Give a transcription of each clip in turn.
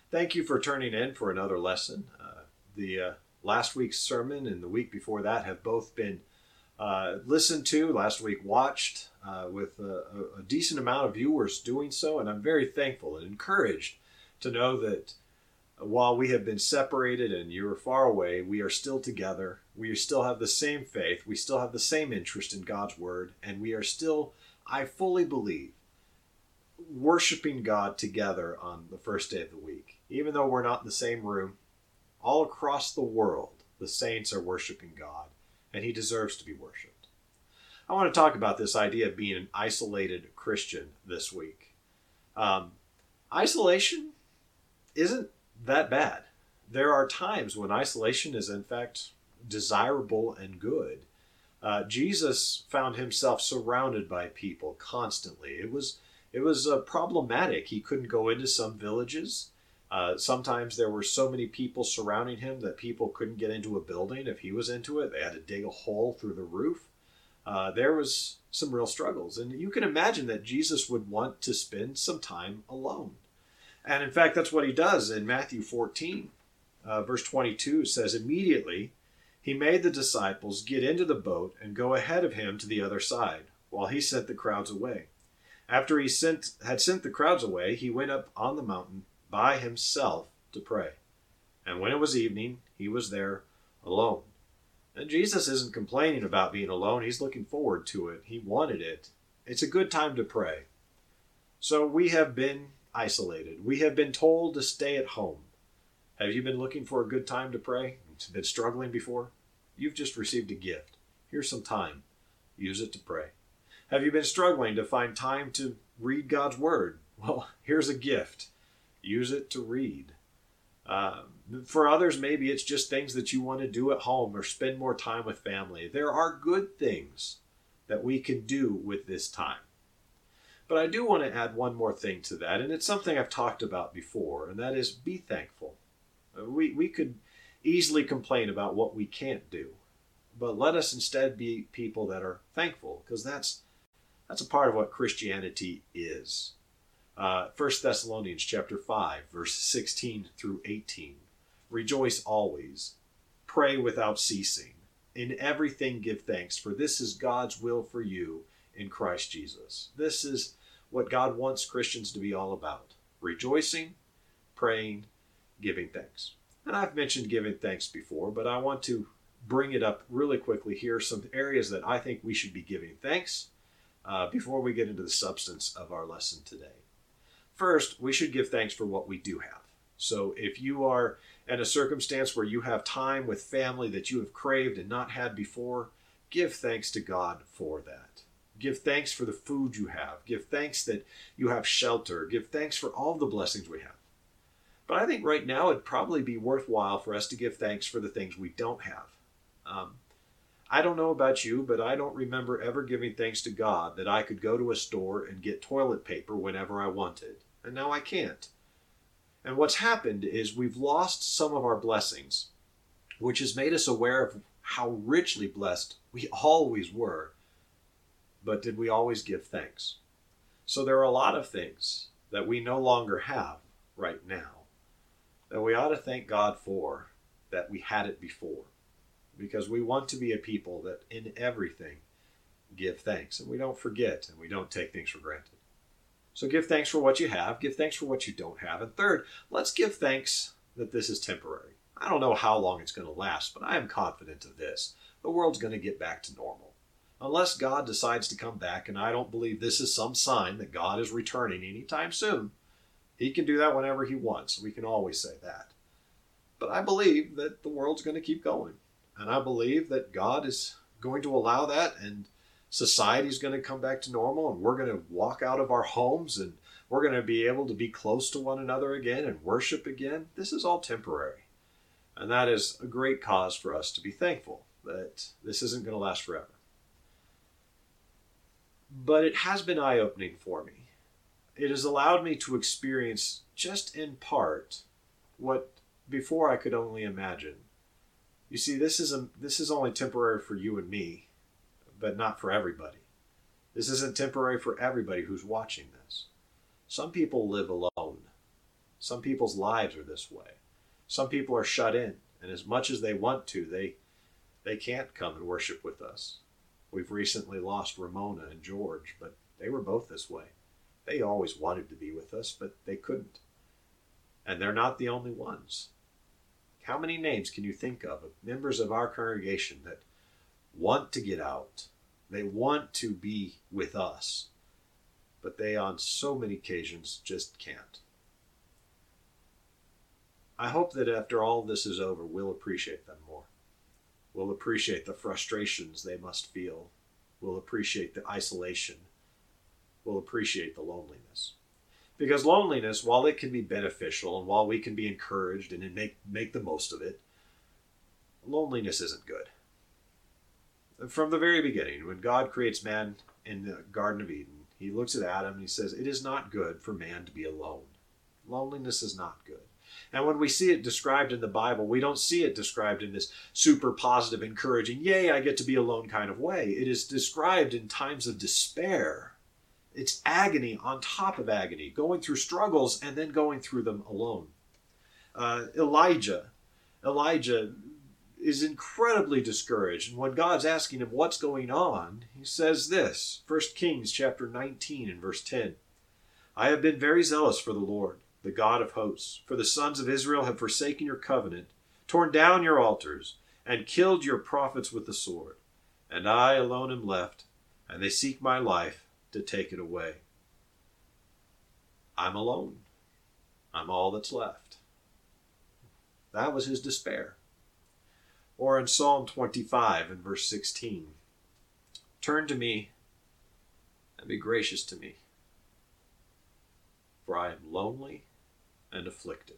Thank you for turning in for another lesson. The last week's sermon and the week before that have both been listened to, last week watched, with a decent amount of viewers doing so, and I'm very thankful and encouraged to know that while we have been separated and you're far away, we are still together. We still have the same faith. We still have the same interest in God's Word, and we are still, I fully believe, worshiping God together on the first day of the week. Even though we're not in the same room, all across the world, the saints are worshiping God, and He deserves to be worshiped. I want to talk about this idea of being an isolated Christian this week. Isolation isn't that bad. There are times when isolation is in fact desirable and good. Jesus found himself surrounded by people constantly. It was problematic. He couldn't go into some villages. Sometimes there were so many people surrounding him that people couldn't get into a building. If he was into it, they had to dig a hole through the roof. There was some real struggles. And you can imagine that Jesus would want to spend some time alone. And in fact, that's what he does in Matthew 14. Verse 22 says, "Immediately he made the disciples get into the boat and go ahead of him to the other side, while he sent the crowds away. After he had sent the crowds away, he went up on the mountain by himself to pray. And when it was evening, he was there alone." And Jesus isn't complaining about being alone. He's looking forward to it. He wanted it. It's a good time to pray. So we have been isolated. We have been told to stay at home. Have you been looking for a good time to pray? Been struggling before? You've just received a gift. Here's some time. Use it to pray. Have you been struggling to find time to read God's Word? Well, here's a gift. Use it to read. For others, maybe it's just things that you want to do at home or spend more time with family. There are good things that we can do with this time. But I do want to add one more thing to that, and it's something I've talked about before, and that is be thankful. We could easily complain about what we can't do, but let us instead be people that are thankful, because that's a part of what Christianity is. 1 Thessalonians chapter 5, verse 16 through 18. "Rejoice always, pray without ceasing. In everything give thanks, for this is God's will for you in Christ Jesus." This is what God wants Christians to be all about. Rejoicing, praying, giving thanks. And I've mentioned giving thanks before, but I want to bring it up really quickly here. Some areas that I think we should be giving thanks before we get into the substance of our lesson today. First, we should give thanks for what we do have. So if you are in a circumstance where you have time with family that you have craved and not had before, give thanks to God for that. Give thanks for the food you have. Give thanks that you have shelter. Give thanks for all the blessings we have. But I think right now it'd probably be worthwhile for us to give thanks for the things we don't have. I don't know about you, but I don't remember ever giving thanks to God that I could go to a store and get toilet paper whenever I wanted. And now I can't. And what's happened is we've lost some of our blessings, which has made us aware of how richly blessed we always were. But did we always give thanks? So there are a lot of things that we no longer have right now that we ought to thank God for, that we had it before. Because we want to be a people that in everything give thanks. And we don't forget and we don't take things for granted. So give thanks for what you have. Give thanks for what you don't have. And third, let's give thanks that this is temporary. I don't know how long it's going to last, but I am confident of this. The world's going to get back to normal. Unless God decides to come back, and I don't believe this is some sign that God is returning anytime soon. He can do that whenever he wants. We can always say that. But I believe that the world's going to keep going. And I believe that God is going to allow that, and society's going to come back to normal, and we're going to walk out of our homes, and we're going to be able to be close to one another again and worship again. This is all temporary. And that is a great cause for us to be thankful that this isn't going to last forever. But it has been eye-opening for me. It has allowed me to experience, just in part, what before I could only imagine. You see, this is only temporary for you and me, but not for everybody. This isn't temporary for everybody who's watching this. Some people live alone. Some people's lives are this way. Some people are shut in, and as much as they want to, they can't come and worship with us. We've recently lost Ramona and George, but they were both this way. They always wanted to be with us, but they couldn't. And they're not the only ones. How many names can you think of members of our congregation that want to get out? They want to be with us, but they on so many occasions just can't. I hope that after all this is over, we'll appreciate them more. We'll appreciate the frustrations they must feel. We'll appreciate the isolation. We'll appreciate the loneliness. Because loneliness, while it can be beneficial and while we can be encouraged and make the most of it, loneliness isn't good. From the very beginning, when God creates man in the Garden of Eden, he looks at Adam and he says, it is not good for man to be alone. Loneliness is not good. And when we see it described in the Bible, we don't see it described in this super positive, encouraging, yay, I get to be alone kind of way. It is described in times of despair. It's agony on top of agony, going through struggles and then going through them alone. Elijah is incredibly discouraged. And when God's asking him what's going on, he says this, 1 Kings chapter 19 and verse 10. I have been very zealous for the Lord, the God of hosts, for the sons of Israel have forsaken your covenant, torn down your altars, and killed your prophets with the sword. And I alone am left, and they seek my life to take it away. I'm alone. I'm all that's left. That was his despair. Or in Psalm 25 and verse 16, turn to me and be gracious to me, for I am lonely and afflicted.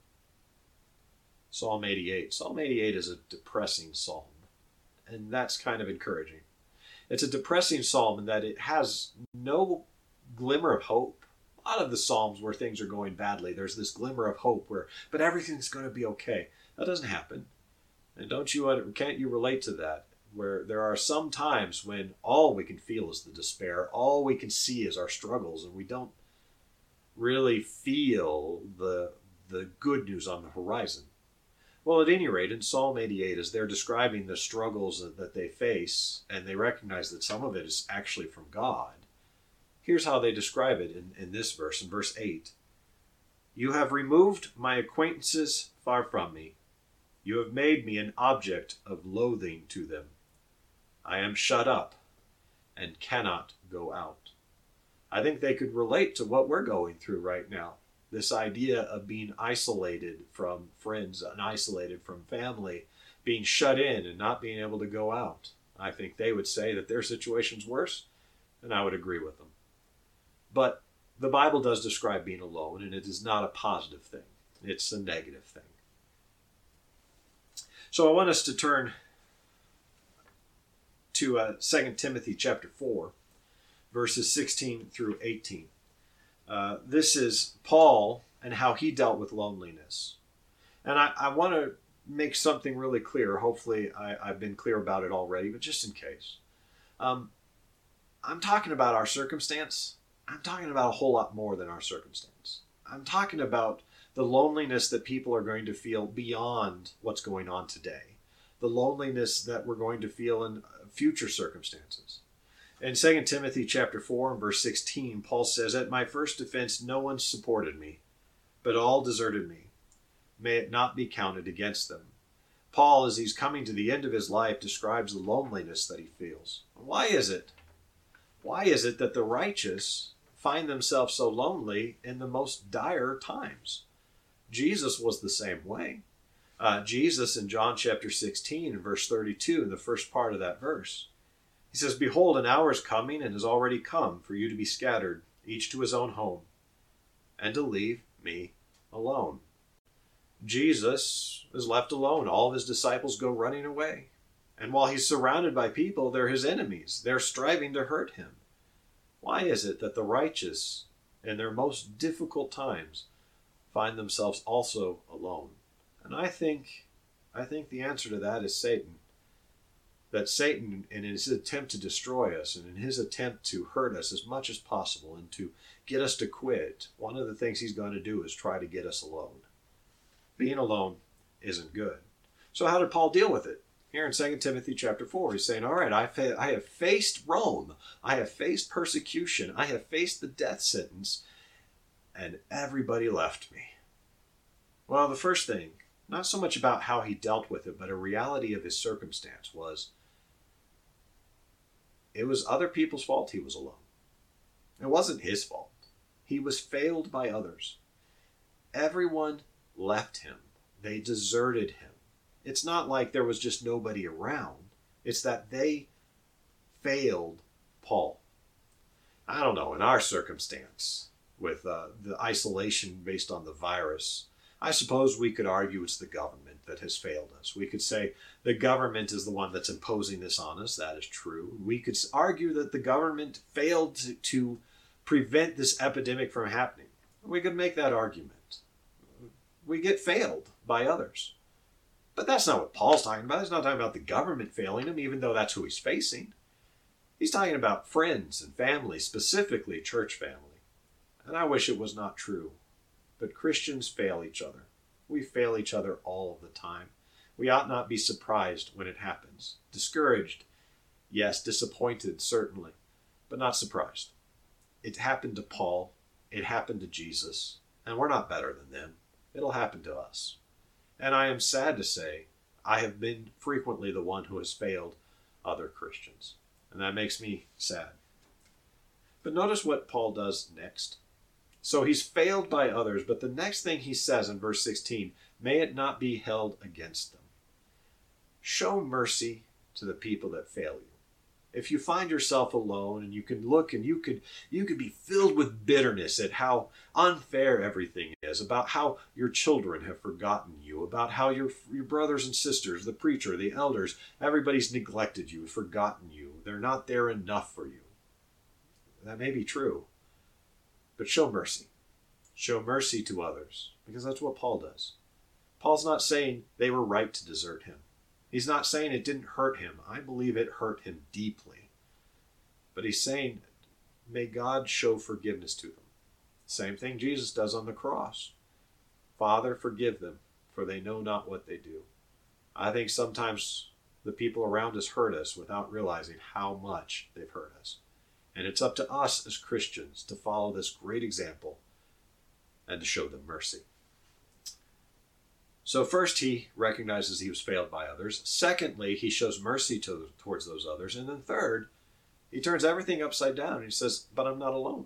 Psalm 88. Psalm 88 is a depressing psalm, and that's kind of encouraging. It's a depressing psalm in that it has no glimmer of hope. A lot of the psalms where things are going badly, there's this glimmer of hope but everything's going to be okay. That doesn't happen. And can't you relate to that? Where there are some times when all we can feel is the despair, all we can see is our struggles, and we don't really feel the good news on the horizon. Well, at any rate, in Psalm 88, as they're describing the struggles that they face, and they recognize that some of it is actually from God, here's how they describe it in this verse, in verse 8. You have removed my acquaintances far from me. You have made me an object of loathing to them. I am shut up and cannot go out. I think they could relate to what we're going through right now. This idea of being isolated from friends and isolated from family, being shut in and not being able to go out. I think they would say that their situation's worse, and I would agree with them. But the Bible does describe being alone, and it is not a positive thing. It's a negative thing. So I want us to turn to 2 Timothy chapter 4, verses 16 through 18. This is Paul and how he dealt with loneliness. And I want to make something really clear. Hopefully I've been clear about it already, but just in case. I'm talking about our circumstance. I'm talking about a whole lot more than our circumstance. I'm talking about the loneliness that people are going to feel beyond what's going on today. The loneliness that we're going to feel in future circumstances. In 2 Timothy chapter 4 and verse 16, Paul says, at my first offense no one supported me, but all deserted me. May it not be counted against them. Paul, as he's coming to the end of his life, describes the loneliness that he feels. Why is it? Why is it that the righteous find themselves so lonely in the most dire times? Jesus was the same way. Jesus in John chapter 16 and verse 32, in the first part of that verse, he says, behold, an hour is coming and has already come for you to be scattered, each to his own home, and to leave me alone. Jesus is left alone. All of his disciples go running away. And while he's surrounded by people, they're his enemies. They're striving to hurt him. Why is it that the righteous, in their most difficult times, find themselves also alone? And I think the answer to that is Satan. that Satan, in his attempt to destroy us and in his attempt to hurt us as much as possible and to get us to quit, one of the things he's going to do is try to get us alone. Being alone isn't good. So how did Paul deal with it? Here in 2 Timothy chapter 4, he's saying, all right, I have faced Rome. I have faced persecution. I have faced the death sentence. And everybody left me. Well, the first thing, not so much about how he dealt with it, but a reality of his circumstance was, it was other people's fault he was alone. It wasn't his fault. He was failed by others. Everyone left him. They deserted him. It's not like there was just nobody around. It's that they failed Paul. I don't know, in our circumstance, with the isolation based on the virus, I suppose we could argue it's the government that has failed us. We could say the government is the one that's imposing this on us. That is true. We could argue that the government failed to prevent this epidemic from happening. We could make that argument. We get failed by others. But that's not what Paul's talking about. He's not talking about the government failing him, even though that's who he's facing. He's talking about friends and family, specifically church family. And I wish it was not true. But Christians fail each other. We fail each other all of the time. We ought not be surprised when it happens. Discouraged, yes. Disappointed, certainly, but not surprised. It happened to Paul. It happened to Jesus. And we're not better than them. It'll happen to us. And I am sad to say, I have been frequently the one who has failed other Christians. And that makes me sad. But notice what Paul does next. So he's failed by others, but the next thing he says in verse 16, may it not be held against them. Show mercy to the people that fail you. If you find yourself alone and you can look and you could be filled with bitterness at how unfair everything is, about how your children have forgotten you, about how your brothers and sisters, the preacher, the elders, everybody's neglected you, forgotten you. They're not there enough for you. That may be true. But show mercy. Show mercy to others, because that's what Paul does. Paul's not saying they were right to desert him. He's not saying it didn't hurt him. I believe it hurt him deeply. But he's saying, may God show forgiveness to them. Same thing Jesus does on the cross. Father, forgive them, for they know not what they do. I think sometimes the people around us hurt us without realizing how much they've hurt us. And it's up to us as Christians to follow this great example and to show them mercy. So first, he recognizes he was failed by others. Secondly, he shows mercy towards those others. And then third, he turns everything upside down and he says, but I'm not alone.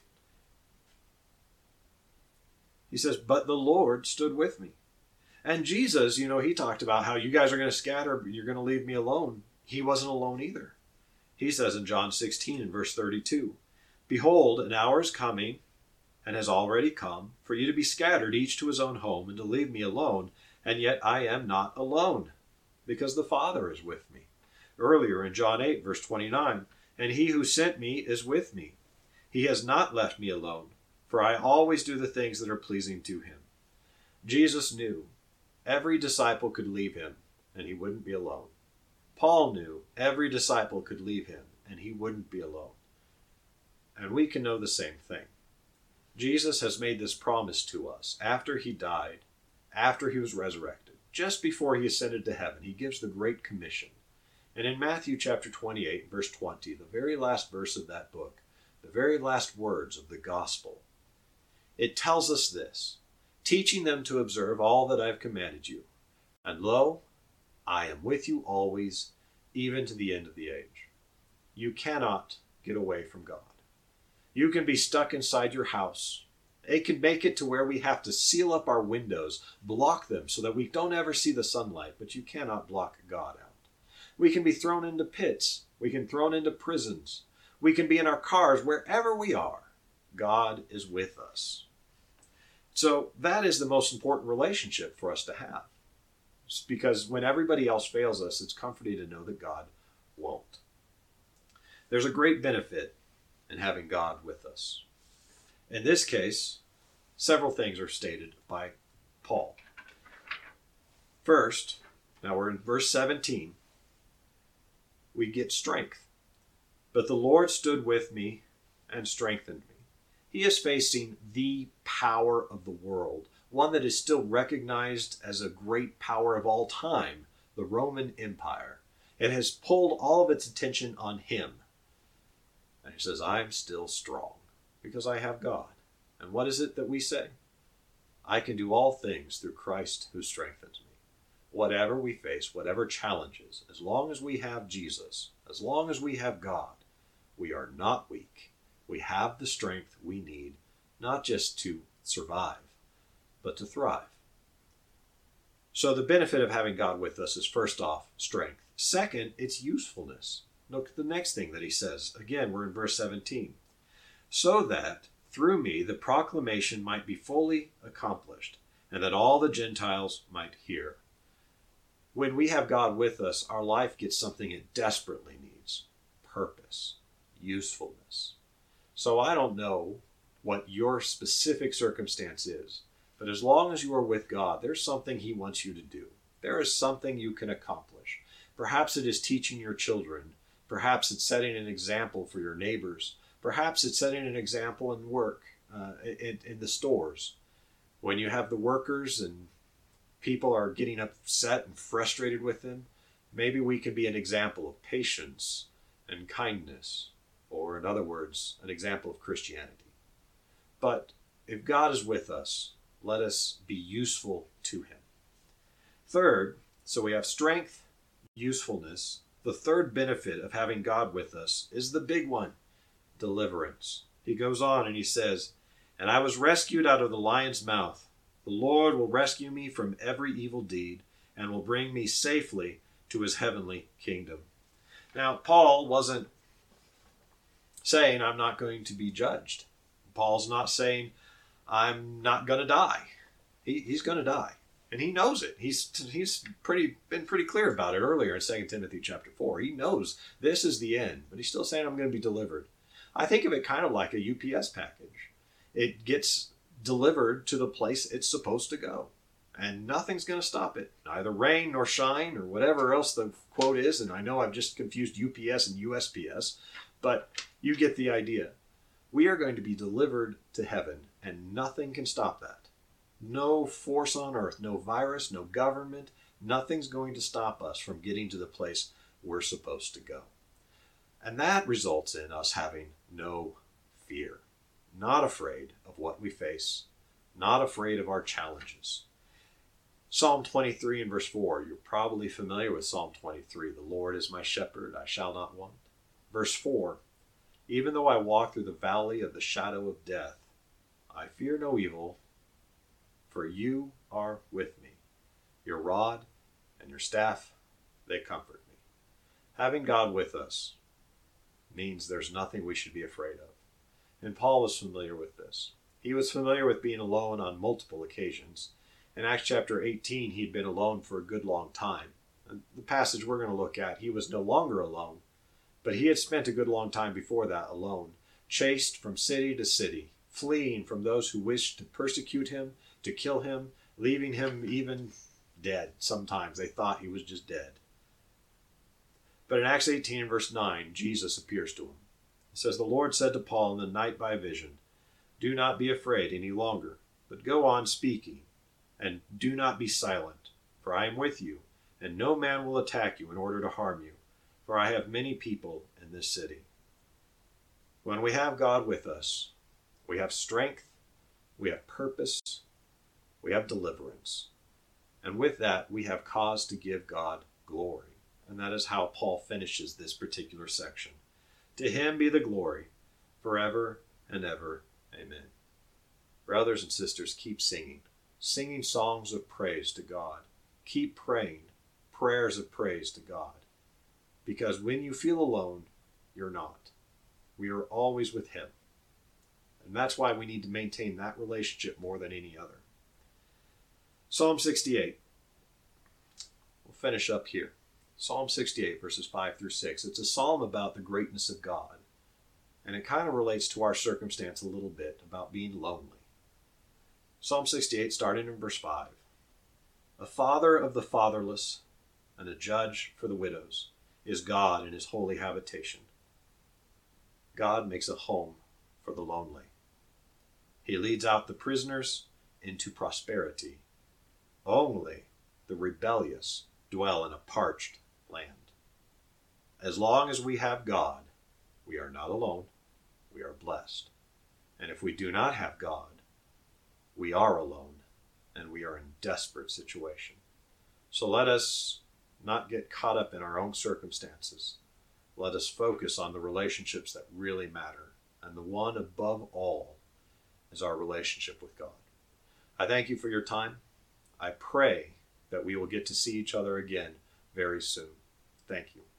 He says, but the Lord stood with me. And Jesus, he talked about how you guys are going to scatter, you're going to leave me alone. He wasn't alone either. He says in John 16 and verse 32, behold, an hour is coming and has already come for you to be scattered each to his own home and to leave me alone. And yet I am not alone because the Father is with me. Earlier in John 8 verse 29, and he who sent me is with me. He has not left me alone, for I always do the things that are pleasing to him. Jesus knew every disciple could leave him and he wouldn't be alone. Paul knew every disciple could leave him and he wouldn't be alone. And we can know the same thing. Jesus has made this promise to us after he died, after he was resurrected, just before he ascended to heaven. He gives the Great Commission. And in Matthew chapter 28, verse 20, the very last verse of that book, the very last words of the gospel, it tells us this, teaching them to observe all that I have commanded you. And lo, I am with you always, even to the end of the age. You cannot get away from God. You can be stuck inside your house. It can make it to where we have to seal up our windows, block them so that we don't ever see the sunlight, but you cannot block God out. We can be thrown into pits. We can be thrown into prisons. We can be in our cars, wherever we are. God is with us. So that is the most important relationship for us to have. It's because when everybody else fails us, it's comforting to know that God won't. There's a great benefit in having God with us. In this case, several things are stated by Paul. First, now we're in verse 17. we get strength. But the Lord stood with me and strengthened me. He is facing the power of the world, one that is still recognized as a great power of all time, the Roman Empire. It has pulled all of its attention on him. And he says, I'm still strong because I have God. And what is it that we say? I can do all things through Christ who strengthens me. Whatever we face, whatever challenges, as long as we have Jesus, as long as we have God, we are not weak. We have the strength we need, not just to survive, but to thrive. So the benefit of having God with us is, first off, strength. Second, it's usefulness. Look at the next thing that he says. Again, we're in verse 17. So that through me the proclamation might be fully accomplished, and that all the Gentiles might hear. When we have God with us, our life gets something it desperately needs: purpose, usefulness. So I don't know what your specific circumstance is, but as long as you are with God, there's something he wants you to do. There is something you can accomplish. Perhaps it is teaching your children. Perhaps it's setting an example for your neighbors. Perhaps it's setting an example in work, in the stores. When you have the workers and people are getting upset and frustrated with them, maybe we can be an example of patience and kindness, or in other words, an example of Christianity. But if God is with us, let us be useful to him. Third, so we have strength, usefulness. The third benefit of having God with us is the big one: deliverance. He goes on and he says, and I was rescued out of the lion's mouth. The Lord will rescue me from every evil deed and will bring me safely to his heavenly kingdom. Now, Paul wasn't saying I'm not going to be judged. Paul's not saying I'm not going to die. He's going to die. And he knows it. He's been pretty clear about it earlier in 2 Timothy chapter 4. He knows this is the end, but he's still saying I'm going to be delivered. I think of it kind of like a UPS package. It gets delivered to the place it's supposed to go, and nothing's going to stop it. Neither rain nor shine or whatever else the quote is. And I know I've just confused UPS and USPS, but you get the idea. We are going to be delivered to heaven, and nothing can stop that. No force on earth, no virus, no government, nothing's going to stop us from getting to the place we're supposed to go. And that results in us having no fear, not afraid of what we face, not afraid of our challenges. Psalm 23 and verse 4, you're probably familiar with Psalm 23. The Lord is my shepherd, I shall not want. Verse 4, even though I walk through the valley of the shadow of death, I fear no evil, for you are with me. Your rod and your staff, they comfort me. Having God with us means there's nothing we should be afraid of. And Paul was familiar with this. He was familiar with being alone on multiple occasions. In Acts chapter 18, he'd been alone for a good long time. And the passage we're going to look at, he was no longer alone, but he had spent a good long time before that alone, chased from city to city, fleeing from those who wished to persecute him, to kill him, leaving him even dead. Sometimes they thought he was just dead. But in Acts 18 and verse 9, Jesus appears to him. It says, the Lord said to Paul in the night by vision, do not be afraid any longer, but go on speaking, and do not be silent, for I am with you, and no man will attack you in order to harm you, for I have many people in this city. When we have God with us, we have strength, we have purpose, we have deliverance. And with that, we have cause to give God glory. And that is how Paul finishes this particular section. To him be the glory forever and ever. Amen. Brothers and sisters, keep singing songs of praise to God. Keep praying prayers of praise to God. Because when you feel alone, you're not. We are always with him. And that's why we need to maintain that relationship more than any other. Psalm 68. We'll finish up here. Psalm 68, verses 5 through 6. It's a psalm about the greatness of God. And it kind of relates to our circumstance a little bit about being lonely. Psalm 68, starting in verse 5. A father of the fatherless and a judge for the widows. is God in his holy habitation. God makes a home for the lonely. He leads out the prisoners into prosperity. Only the rebellious dwell in a parched land. As long as we have God, we are not alone, we are blessed. And if we do not have God, we are alone, and we are in desperate situation. So let us not get caught up in our own circumstances. Let us focus on the relationships that really matter. And the one above all is our relationship with God. I thank you for your time. I pray that we will get to see each other again very soon. Thank you.